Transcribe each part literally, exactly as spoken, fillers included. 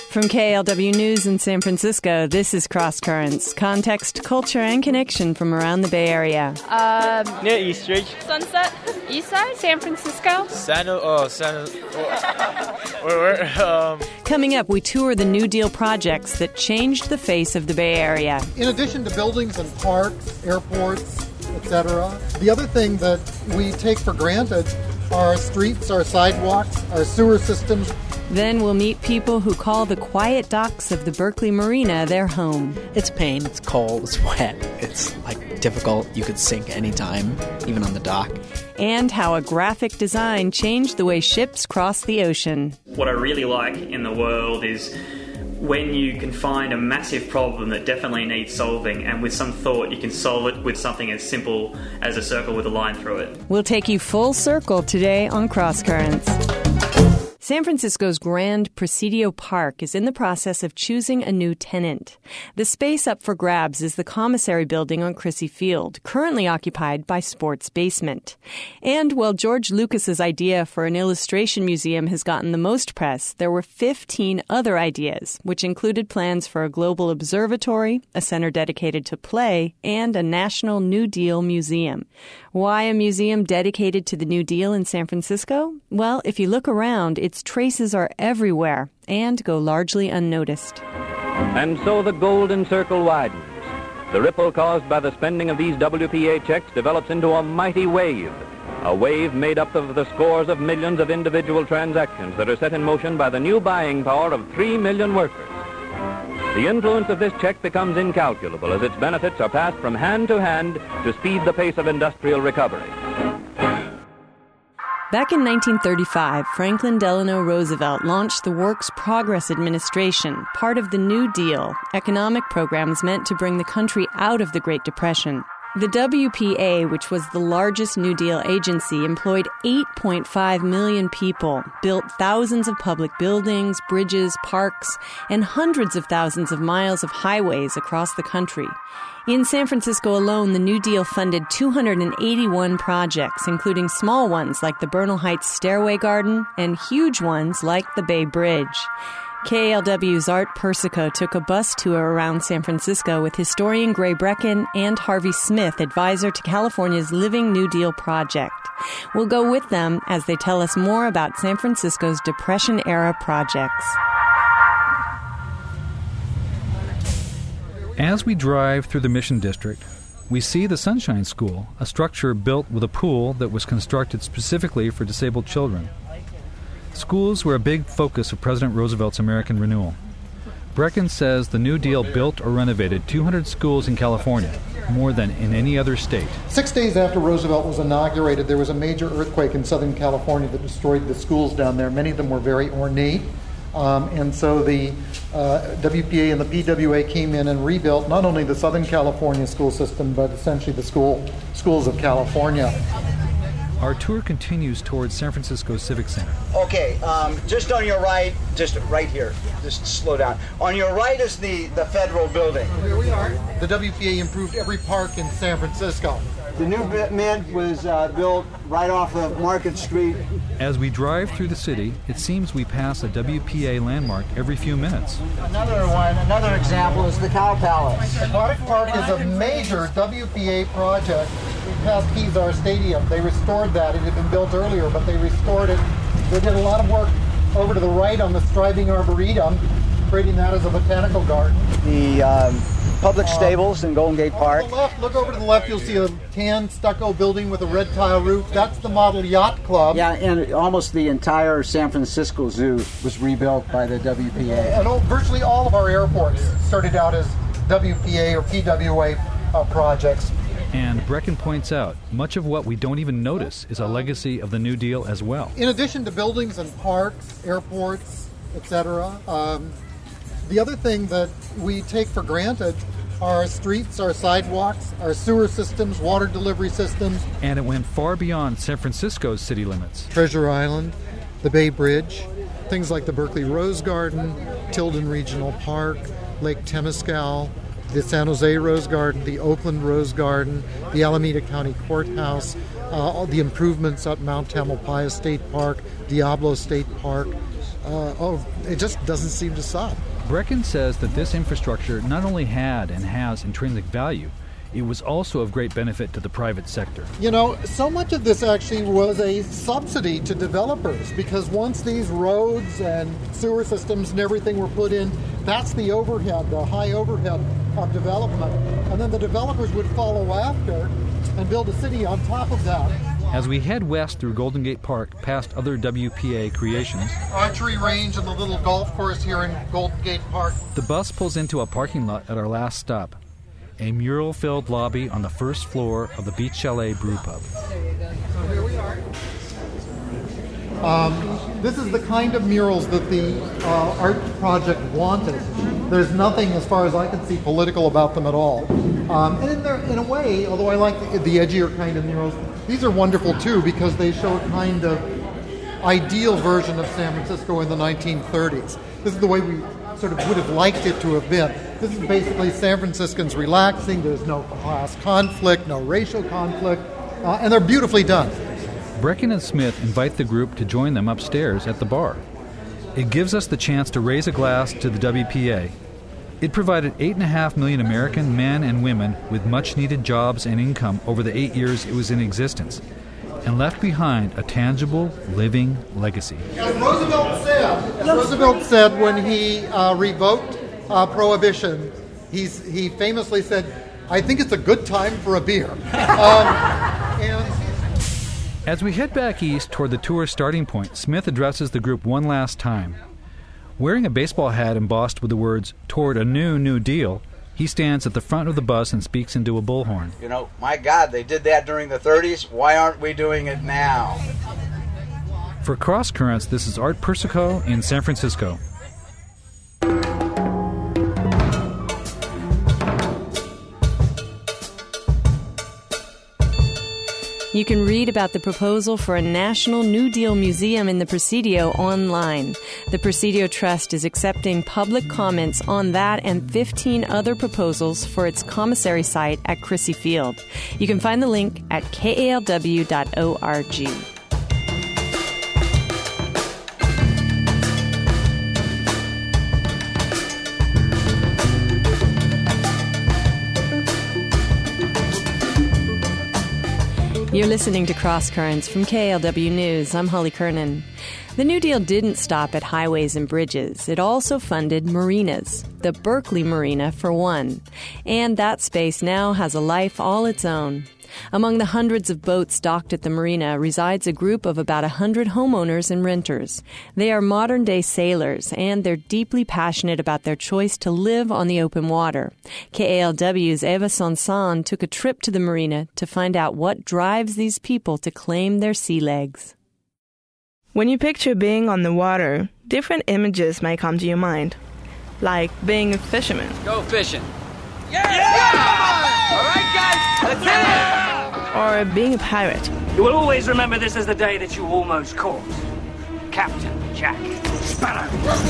From K L W News in San Francisco, this is Cross Currents. Context, culture, and connection from around the Bay Area. Um, Near East Ridge. Sunset. East Side. San Francisco. San Oh, San where, where, um. Coming up, we tour the New Deal projects that changed the face of the Bay Area. In addition to buildings and parks, airports, et cetera, the other thing that we take for granted are our streets, our sidewalks, our sewer systems. Then we'll meet people who call the quiet docks of the Berkeley Marina their home. It's pain, it's cold, it's wet, it's like difficult. You could sink anytime, even on the dock. And how a graphic design changed the way ships cross the ocean. What I really like in the world is when you can find a massive problem that definitely needs solving, and with some thought you can solve it with something as simple as a circle with a line through it. We'll take you full circle today on Cross Currents. San Francisco's Grand Presidio Park is in the process of choosing a new tenant. The space up for grabs is the commissary building on Crissy Field, currently occupied by Sports Basement. And while George Lucas's idea for an illustration museum has gotten the most press, there were fifteen other ideas, which included plans for a global observatory, a center dedicated to play, and a National New Deal museum. Why a museum dedicated to the New Deal in San Francisco? Well, if you look around, its traces are everywhere and go largely unnoticed. And so the golden circle widens. The ripple caused by the spending of these W P A checks develops into a mighty wave, a wave made up of the scores of millions of individual transactions that are set in motion by the new buying power of three million workers. The influence of this check becomes incalculable as its benefits are passed from hand to hand to speed the pace of industrial recovery. Back in nineteen thirty-five, Franklin Delano Roosevelt launched the Works Progress Administration, part of the New Deal, economic programs meant to bring the country out of the Great Depression. The W P A, which was the largest New Deal agency, employed eight point five million people, built thousands of public buildings, bridges, parks, and hundreds of thousands of miles of highways across the country. In San Francisco alone, the New Deal funded two hundred eighty-one projects, including small ones like the Bernal Heights Stairway Garden and huge ones like the Bay Bridge. K L W's Art Persico took a bus tour around San Francisco with historian Gray Brecken and Harvey Smith, advisor to California's Living New Deal project. We'll go with them as they tell us more about San Francisco's Depression-era projects. As we drive through the Mission District, we see the Sunshine School, a structure built with a pool that was constructed specifically for disabled children. Schools were a big focus of President Roosevelt's American renewal. Brecken says the New Deal built or renovated two hundred schools in California, more than in any other state. Six days after Roosevelt was inaugurated, there was a major earthquake in Southern California that destroyed the schools down there. Many of them were very ornate. Um, and so the uh, W P A and the P W A came in and rebuilt not only the Southern California school system, but essentially the school schools of California. Our tour continues towards San Francisco Civic Center. Okay, um, just on your right, just right here, just slow down. On your right is the, the federal building. Here we are. The W P A improved every park in San Francisco. The new Mint was uh, built right off of Market Street. As we drive through the city, it seems we pass a W P A landmark every few minutes. Another one, another example is the Cow Palace. Aquatic Park is a major W P A project. We passed Kezar Stadium. They restored that. It had been built earlier, but they restored it. They did a lot of work over to the right on the Striving Arboretum, creating that as a botanical garden. The um, public stables in Golden Gate Park. On the left, look over to the left, you'll see a tan stucco building with a red tile roof. That's the Model Yacht Club. Yeah, and almost the entire San Francisco Zoo was rebuilt by the W P A. And all, virtually all of our airports started out as W P A or P W A uh, projects. And Brecken points out, much of what we don't even notice is a legacy of the New Deal as well. In addition to buildings and parks, airports, et cetera, um, the other thing that we take for granted are our streets, our sidewalks, our sewer systems, water delivery systems. And it went far beyond San Francisco's city limits. Treasure Island, the Bay Bridge, things like the Berkeley Rose Garden, Tilden Regional Park, Lake Temescal, the San Jose Rose Garden, the Oakland Rose Garden, the Alameda County Courthouse, uh, all the improvements at Mount Tamalpais State Park, Diablo State Park, uh, oh, it just doesn't seem to stop. Brecken says that this infrastructure not only had and has intrinsic value, it was also of great benefit to the private sector. You know, so much of this actually was a subsidy to developers, because once these roads and sewer systems and everything were put in, that's the overhead, the high overhead of development. And then the developers would follow after and build a city on top of that. As we head west through Golden Gate Park past other W P A creations, archery range and the little golf course here in Golden Gate Park, the bus pulls into a parking lot at our last stop, a mural-filled lobby on the first floor of the Beach Chalet Brew Pub. There you go. So here we are. Um, this is the kind of murals that the uh, art project wanted. There's nothing, as far as I can see, political about them at all. Um, and in, their, in a way, although I like the, the edgier kind of murals, these are wonderful too, because they show a kind of ideal version of San Francisco in the nineteen thirties. This is the way we sort of would have liked it to have been. This is basically San Franciscans relaxing. There's no class conflict, no racial conflict, uh, and they're beautifully done. Brecken and Smith invite the group to join them upstairs at the bar. It gives us the chance to raise a glass to the W P A. It provided eight and a half million American men and women with much-needed jobs and income over the eight years it was in existence, and left behind a tangible, living legacy. As Roosevelt said, as Roosevelt said when he uh, revoked uh, Prohibition, he's, he famously said, "I think it's a good time for a beer." Um, and As we head back east toward the tour's starting point, Smith addresses the group one last time. Wearing a baseball hat embossed with the words, "Toward a New, New Deal," he stands at the front of the bus and speaks into a bullhorn. You know, my God, they did that during the thirties. Why aren't we doing it now? For Cross Currents, this is Art Persico in San Francisco. You can read about the proposal for a National New Deal Museum in the Presidio online. The Presidio Trust is accepting public comments on that and fifteen other proposals for its commissary site at Crissy Field. You can find the link at K A L W dot org. You're listening to Cross Currents from K L W News. I'm Holly Kernan. The New Deal didn't stop at highways and bridges. It also funded marinas, the Berkeley Marina for one. And that space now has a life all its own. Among the hundreds of boats docked at the marina resides a group of about one hundred homeowners and renters. They are modern-day sailors, and they're deeply passionate about their choice to live on the open water. K A L W's Eva Sonsan took a trip to the marina to find out what drives these people to claim their sea legs. When you picture being on the water, different images may come to your mind, like being a fisherman. Go fishing. Yeah! yeah! All right, guys, let's hit it! Or being a pirate. You will always remember this as the day that you almost caught Captain Jack Sparrow.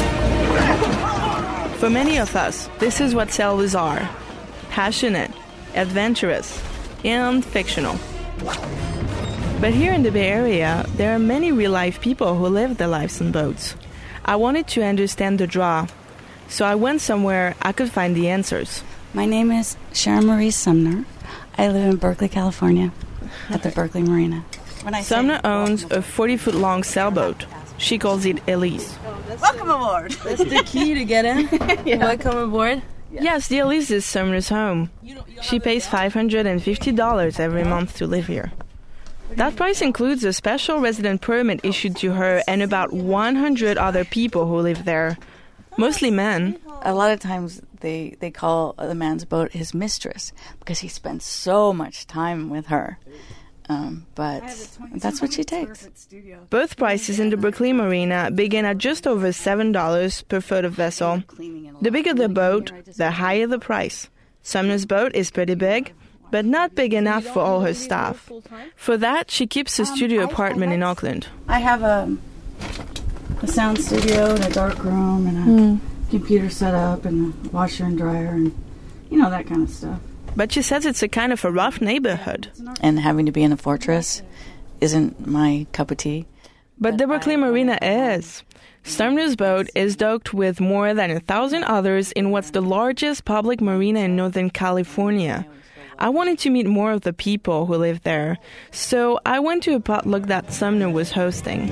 For many of us, this is what sailors are. Passionate, adventurous, and fictional. But here in the Bay Area, there are many real-life people who live their lives on boats. I wanted to understand the draw, so I went somewhere I could find the answers. My name is Sharon Marie Sumner. I live in Berkeley, California, at the Berkeley Marina. When I Sumner owns a forty-foot-long sailboat. She calls it Elise. Welcome aboard. That's the key to get in. Yeah. Welcome aboard. Yes. yes, the Elise is Sumner's home. She pays five hundred fifty dollars every month to live here. That price includes a special resident permit issued to her and about one hundred other people who live there, mostly men. A lot of times they, they call the man's boat his mistress because he spends so much time with her. Um, but that's what she takes. Both prices in the Berkeley Marina begin at just over seven dollars per foot of vessel. The bigger the boat, the higher the price. Sumner's boat is pretty big, but not big enough for all her staff. For that, she keeps a studio apartment in Oakland. I have a, a sound studio and a dark room and a mm. computer set up and a washer and dryer and, you know, that kind of stuff. But she says it's a kind of a rough neighborhood. And having to be in a fortress isn't my cup of tea. But the Berkeley Marina is. Sumner's boat is docked with more than a thousand others in what's the largest public marina in Northern California. I wanted to meet more of the people who live there, so I went to a potluck that Sumner was hosting.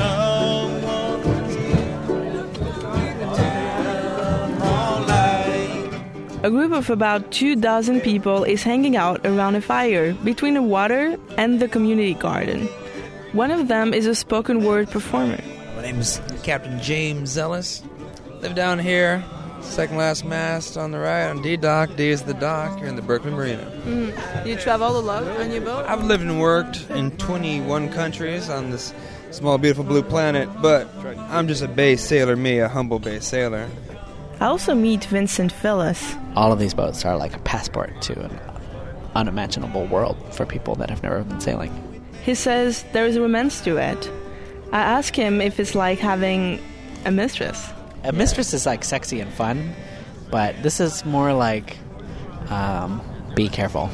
A group of about two dozen people is hanging out around a fire between the water and the community garden. One of them is a spoken word performer. My name is Captain James Ellis. Live down here, second last mast on the right on D-Dock. D is the dock here in the Berkeley Marina. Mm. You travel a lot on your boat? I've lived and worked in twenty-one countries on this small, beautiful blue planet, but I'm just a bay sailor, me, a humble bay sailor. I also meet Vincent Phyllis. All of these boats are like a passport to an unimaginable world for people that have never been sailing. He says there is a romance to it. I ask him if it's like having a mistress. A mistress is like sexy and fun, but this is more like um, be careful.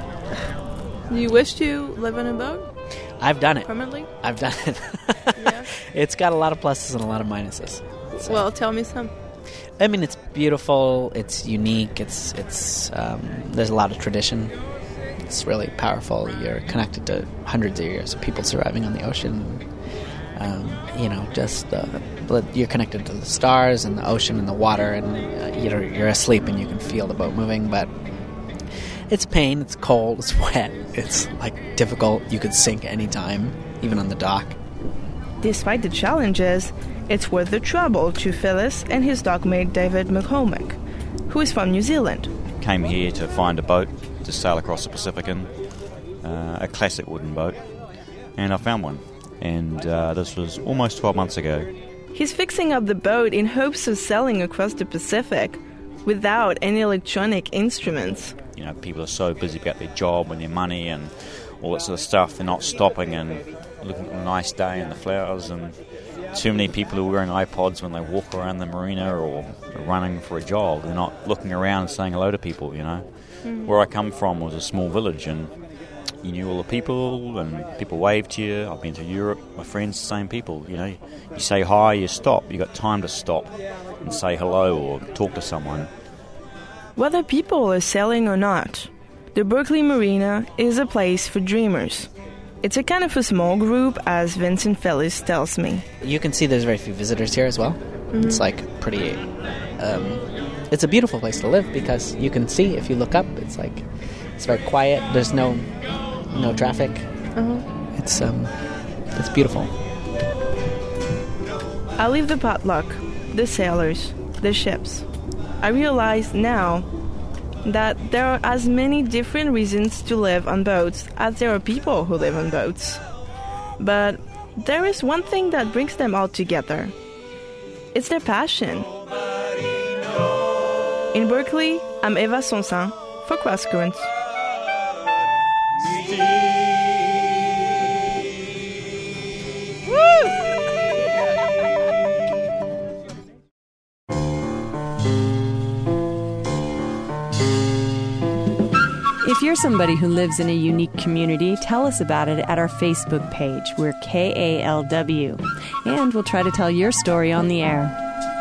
Do you wish to live in a boat? I've done it. Permanently? I've done it. Yeah. It's got a lot of pluses and a lot of minuses. So. Well, tell me some. I mean, it's beautiful. It's unique. It's it's. Um, there's a lot of tradition. It's really powerful. You're connected to hundreds of years of people surviving on the ocean. Um, you know, just uh, you're connected to the stars and the ocean and the water, and uh, you're you're asleep and you can feel the boat moving. But it's pain. It's cold. It's wet. It's like difficult. You could sink anytime, even on the dock. Despite the challenges, it's worth the trouble to Phyllis and his dockmate David McCormack, who is from New Zealand. Came here to find a boat to sail across the Pacific in, uh, a classic wooden boat, and I found one. And uh, this was almost twelve months ago. He's fixing up the boat in hopes of sailing across the Pacific without any electronic instruments. You know, people are so busy about their job and their money and all that sort of stuff. They're not stopping and looking at a nice day and the flowers, and too many people are wearing iPods when they walk around the marina or running for a jog. They're not looking around and saying hello to people, you know. Mm. Where I come from was a small village, and you knew all the people, and people waved to you. I've been to Europe, my friends, the same people, you know. You say hi, you stop. You got time to stop and say hello or talk to someone. Whether people are sailing or not, the Berkeley Marina is a place for dreamers. It's a kind of a small group, as Vincent Phyllis tells me. You can see there's very few visitors here as well. Mm-hmm. It's like pretty... Um, it's a beautiful place to live because you can see, if you look up, it's like... It's very quiet. There's no no traffic. Uh-huh. It's um, it's beautiful. I leave the potluck, the sailors, the ships. I realize now that there are as many different reasons to live on boats as there are people who live on boats. But there is one thing that brings them all together. It's their passion. In Berkeley, I'm Eva Sonsan for Cross Currents. If you're somebody who lives in a unique community, tell us about it at our Facebook page. We're K A L W. And we'll try to tell your story on the air.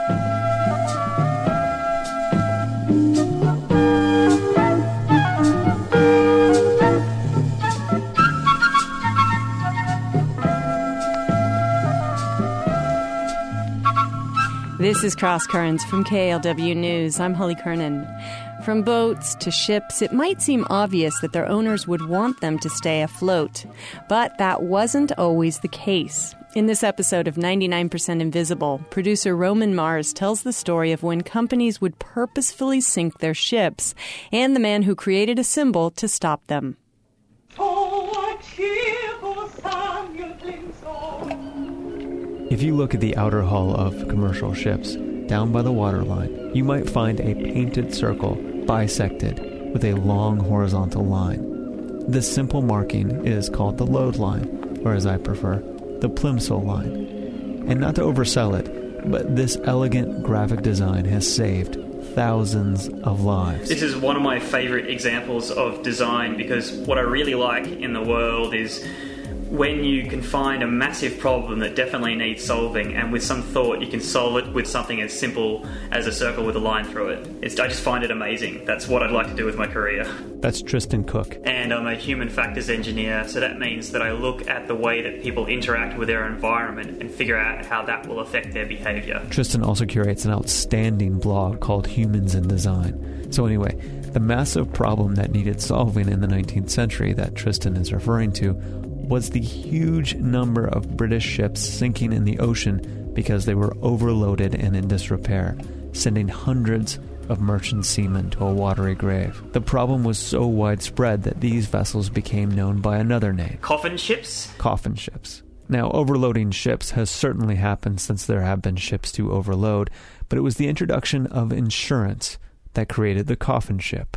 This is Cross Currents from K A L W News. I'm Holly Kernan. From boats to ships, it might seem obvious that their owners would want them to stay afloat. But that wasn't always the case. In this episode of ninety-nine percent Invisible, producer Roman Mars tells the story of when companies would purposefully sink their ships and the man who created a symbol to stop them. If you look at the outer hull of commercial ships, down by the waterline, you might find a painted circle bisected with a long horizontal line. This simple marking is called the load line, or as I prefer, the plimsoll line. And not to oversell it, but this elegant graphic design has saved thousands of lives. This is one of my favourite examples of design, because what I really like in the world is when you can find a massive problem that definitely needs solving, and with some thought you can solve it with something as simple as a circle with a line through it. It's, I just find it amazing. That's what I'd like to do with my career. That's Tristan Cook. And I'm a human factors engineer, so that means that I look at the way that people interact with their environment and figure out how that will affect their behaviour. Tristan also curates an outstanding blog called Humans in Design. So anyway, the massive problem that needed solving in the nineteenth century that Tristan is referring to was the huge number of British ships sinking in the ocean because they were overloaded and in disrepair, sending hundreds of merchant seamen to a watery grave. The problem was so widespread that these vessels became known by another name. Coffin ships? Coffin ships. Now, overloading ships has certainly happened since there have been ships to overload, but it was the introduction of insurance that created the coffin ship.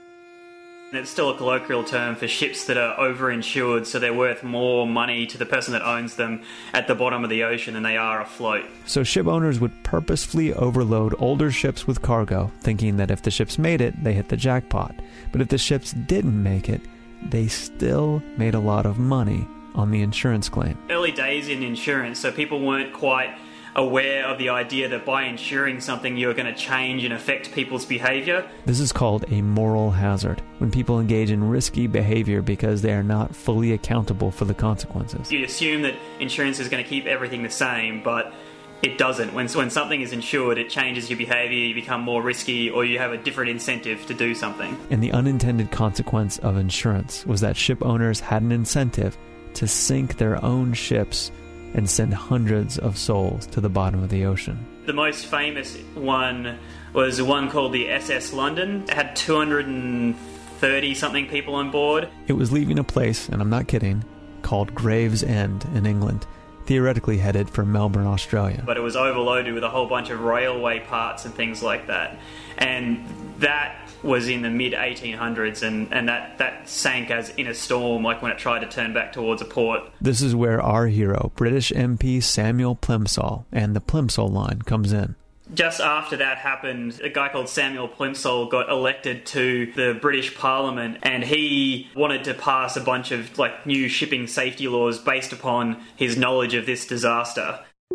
It's still a colloquial term for ships that are overinsured, so they're worth more money to the person that owns them at the bottom of the ocean than they are afloat. So ship owners would purposefully overload older ships with cargo, thinking that if the ships made it, they hit the jackpot. But if the ships didn't make it, they still made a lot of money on the insurance claim. Early days in insurance, so people weren't quite aware of the idea that by insuring something you're going to change and affect people's behaviour. This is called a moral hazard, when people engage in risky behaviour because they are not fully accountable for the consequences. You assume that insurance is going to keep everything the same, but it doesn't. When, when something is insured, it changes your behaviour, you become more risky, or you have a different incentive to do something. And the unintended consequence of insurance was that ship owners had an incentive to sink their own ships and send hundreds of souls to the bottom of the ocean. The most famous one was one called the S S London. It had two hundred thirty something people on board. It was leaving a place, and I'm not kidding, called Gravesend in England, theoretically headed for Melbourne, Australia. But it was overloaded with a whole bunch of railway parts and things like that. And that was in the mid eighteen hundreds, and, and that, that sank as in a storm, like when it tried to turn back towards a port. This is where our hero, British M P Samuel Plimsoll, and the Plimsoll Line comes in. Just after that happened, a guy called Samuel Plimsoll got elected to the British Parliament, and he wanted to pass a bunch of like new shipping safety laws based upon his knowledge of this disaster.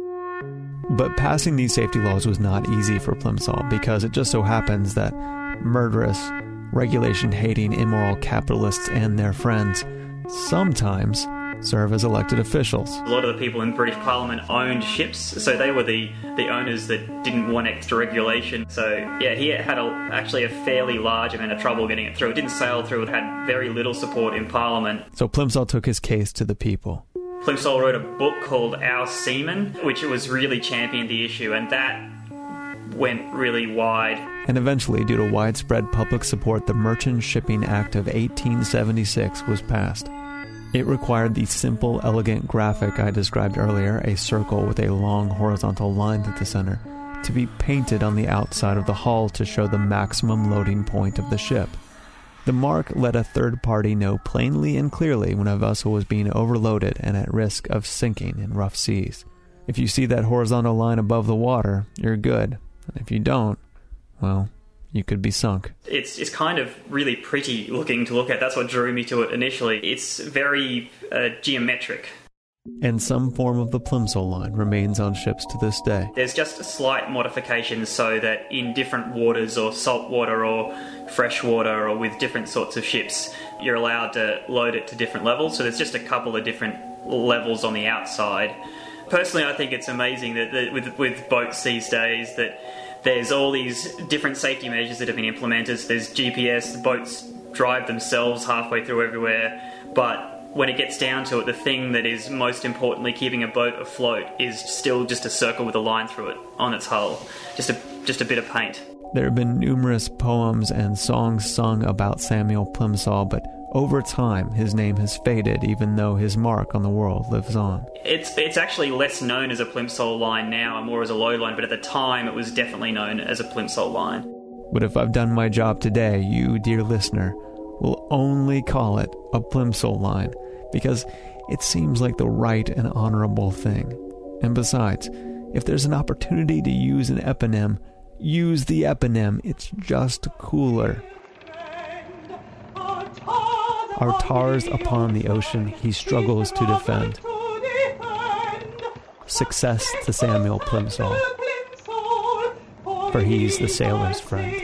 But passing these safety laws was not easy for Plimsoll, because it just so happens that murderous, regulation-hating, immoral capitalists and their friends sometimes serve as elected officials. A lot of the people in British Parliament owned ships, so they were the, the owners that didn't want extra regulation. So, yeah, he had a, actually a fairly large amount of trouble getting it through. It didn't sail through. It had very little support in Parliament. So Plimsoll took his case to the people. Plimsoll wrote a book called Our Seamen, which was really championed the issue, and that went really wide. And eventually, due to widespread public support, the Merchant Shipping Act of eighteen seventy-six was passed. It required the simple, elegant graphic I described earlier, a circle with a long horizontal line at the center, to be painted on the outside of the hull to show the maximum loading point of the ship. The mark let a third party know plainly and clearly when a vessel was being overloaded and at risk of sinking in rough seas. If you see that horizontal line above the water, you're good. And if you don't, well, you could be sunk. It's it's kind of really pretty looking to look at. That's what drew me to it initially. It's very uh, geometric. And some form of the Plimsoll line remains on ships to this day. There's just a slight modification so that in different waters, or salt water or fresh water, or with different sorts of ships, you're allowed to load it to different levels. So there's just a couple of different levels on the outside. Personally, I think it's amazing that, that with, with boats these days that there's all these different safety measures that have been implemented. So there's G P S, the boats drive themselves halfway through everywhere, but when it gets down to it, the thing that is most importantly keeping a boat afloat is still just a circle with a line through it on its hull. Just a just a bit of paint. There have been numerous poems and songs sung about Samuel Plimsoll, but over time his name has faded, even though his mark on the world lives on. It's it's actually less known as a Plimsoll line now and more as a low line, but at the time it was definitely known as a Plimsoll line. But if I've done my job today, you, dear listener, will only call it a Plimsoll line, because it seems like the right and honorable thing. And besides, if there's an opportunity to use an eponym, use the eponym. It's just cooler. are tars upon the ocean he struggles to defend. Success to Samuel Plimsoll, for he's the sailor's friend.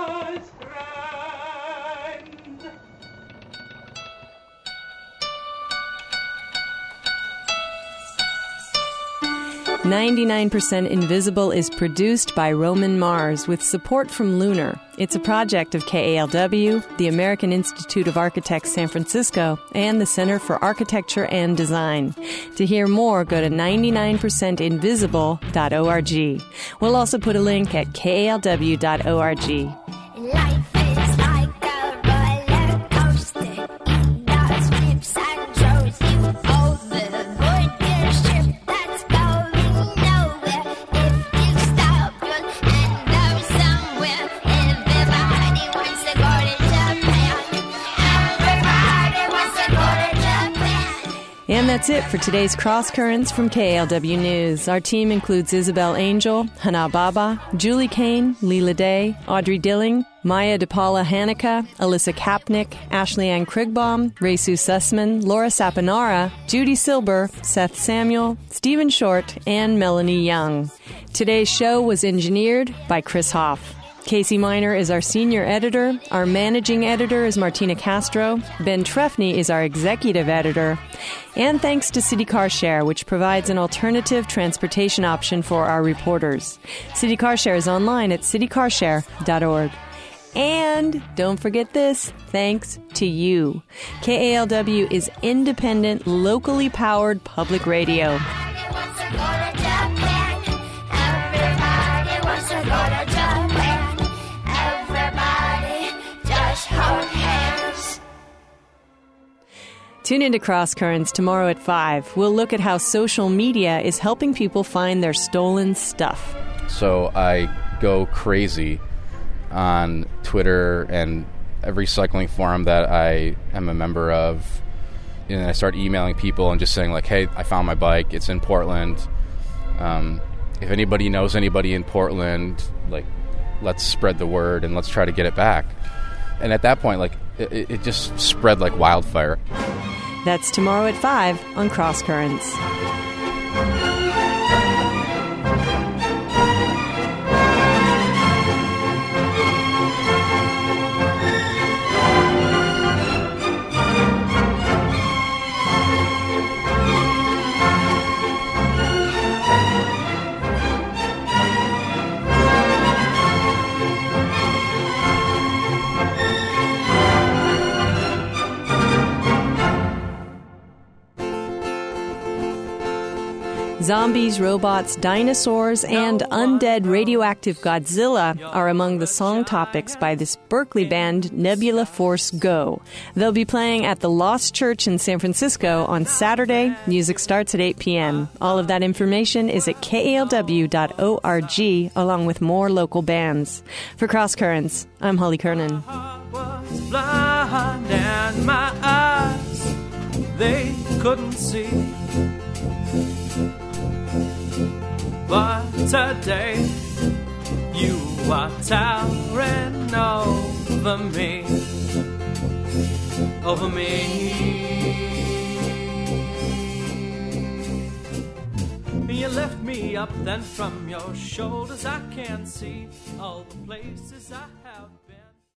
ninety-nine percent Invisible is produced by Roman Mars with support from Lunar. It's a project of K A L W, the American Institute of Architects San Francisco, and the Center for Architecture and Design. To hear more, go to ninety-nine percent invisible dot org. We'll also put a link at K A L W dot org. Life is like a roller coaster. It does flips and throws you overboard. The ship that's going nowhere. If you stop, you'll end up somewhere. Everybody wants to go to Japan. Everybody wants to go to Japan. And that's it for today's Cross Currents from K A L W News. Our team includes Isabel Angel, Hana Baba, Julie Kane, Leela Day, Audrey Dilling, Maya DePaula Hanukkah, Alyssa Kapnick, Ashley Ann Krigbaum, Resu Sussman, Laura Saponara, Judy Silber, Seth Samuel, Stephen Short, and Melanie Young. Today's show was engineered by Chris Hoff. Casey Miner is our senior editor. Our managing editor is Martina Castro. Ben Trefny is our executive editor. And thanks to City Car Share, which provides an alternative transportation option for our reporters. City Car Share is online at city car share dot org. And don't forget this, thanks to you. K A L W is independent, locally powered public radio. Everybody wants to go to Japan. Everybody wants to go to Japan. Everybody just hold hands. Tune into Cross Currents tomorrow at five. We'll look at how social media is helping people find their stolen stuff. So I go crazy on Twitter and every cycling forum that I am a member of. And I start emailing people and just saying, like, hey, I found my bike. It's in Portland. Um, if anybody knows anybody in Portland, like, let's spread the word and let's try to get it back. And at that point, like, it, it just spread like wildfire. That's tomorrow at five on Cross Currents. Zombies, robots, dinosaurs, and undead radioactive Godzilla are among the song topics by this Berkeley band, Nebula Force Go. They'll be playing at the Lost Church in San Francisco on Saturday. Music starts at eight p.m. All of that information is at K A L W dot org, along with more local bands. For Cross Currents, I'm Holly Kernan. Blind and my eyes, they couldn't see. But today, you are towering over me, over me. You lift me up, then from your shoulders I can see all the places I